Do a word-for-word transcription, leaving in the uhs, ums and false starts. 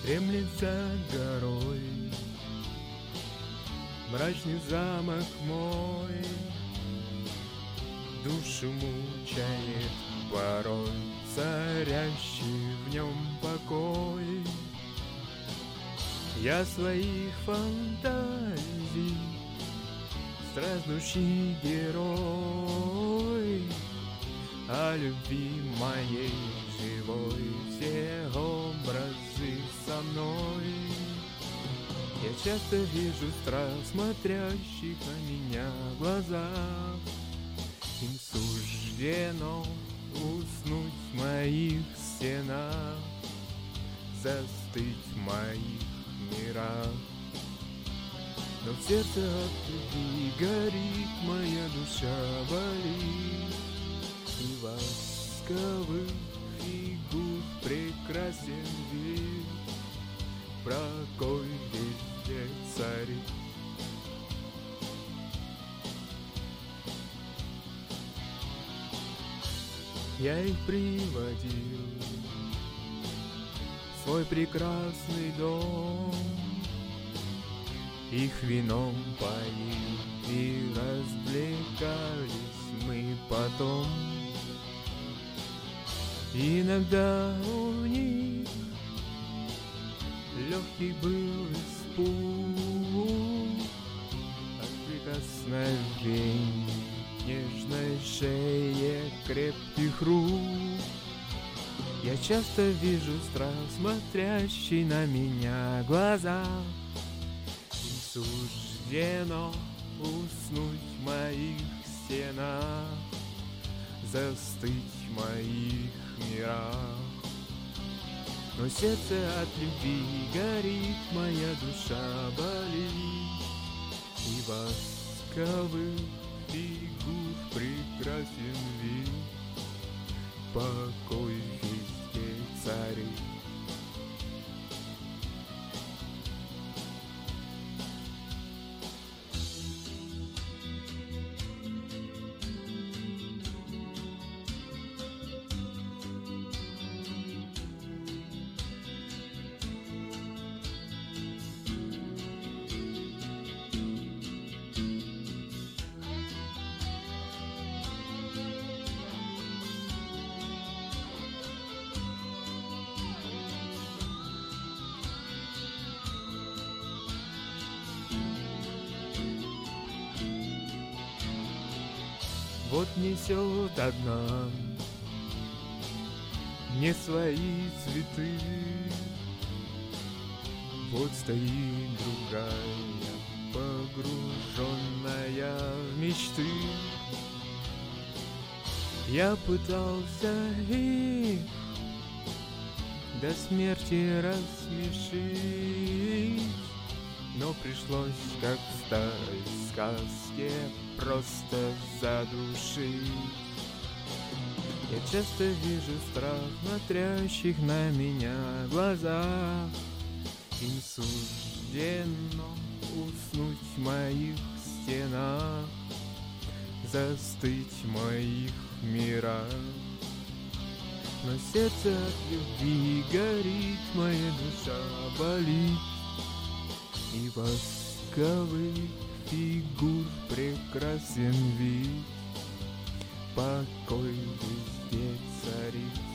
Дремлет за горой мрачный замок мой, душу мучает порой царящий в нем покой. Я своих фантазий страждущий герой, о любви моей живой все образы со мной. Я часто вижу страх, смотрящих на меня глаза. Им суждено уснуть в моих стенах, застыть в моих мирах. Но в сердце от любви горит, моя душа болит, и восковых фигур прекрасен вид, покой везде царит. Я их приводил в свой прекрасный дом, их вином поил, и развлекались мы потом. Иногда у них легкий был испуг от прикосновений нежной шее крепких рук. Я часто вижу страх, смотрящий на меня глаза. Им суждено уснуть в моих стенах, застыть в моих мирах. Но сердце от любви горит, моя душа болит, и восковых фигур прекрасен вид, покой везде царит. Вот несет одна мне свои цветы, вот стоит другая, погруженная в мечты. Я пытался их до смерти рассмешить, но пришлось, как в старой сказке, просто задушить. Я часто вижу страх, смотрящих на меня глаза. Им суждено уснуть в моих стенах, застыть в моих мирах. Но сердце от любви горит, моя душа болит, и восковых фигур прекрасен вид, покой везде царит.